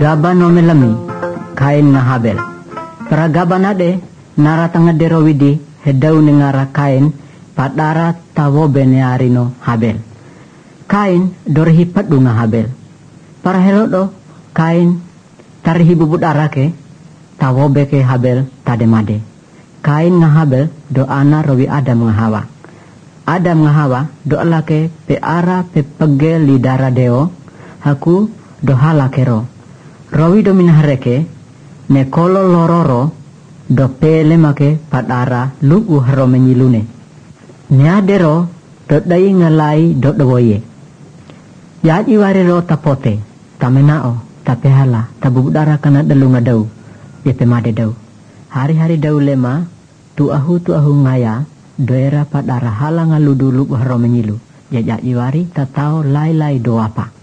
Gaba no melami Kain nga Habel. Para gaba nade naratanga derowidi hedaw ni ngara Kain padara tawobe ni arino Habel. Kain dorhipat du nga Habel. Para helodo Kain tarihi bubut arake tawobe ke Habel tademade. Kain nga Habel do ana rowi Adam nga Hawa. Adam nga Hawa do alake pe ara pe pege lidara deo haku do halakero. Rowi do minhareke ne kolo lororo do pele make padara lugu haro menyilune. Ne adero do dai ngalai do doye. Ya iware ro tapote tamenao tapehala tabudara kana dalu ngadau yepe made dau. Hari-hari dau lema tu ahu ngaya doera padara hala ngaludu lugu haro menyilu. Ya iwari tatao lai do apa.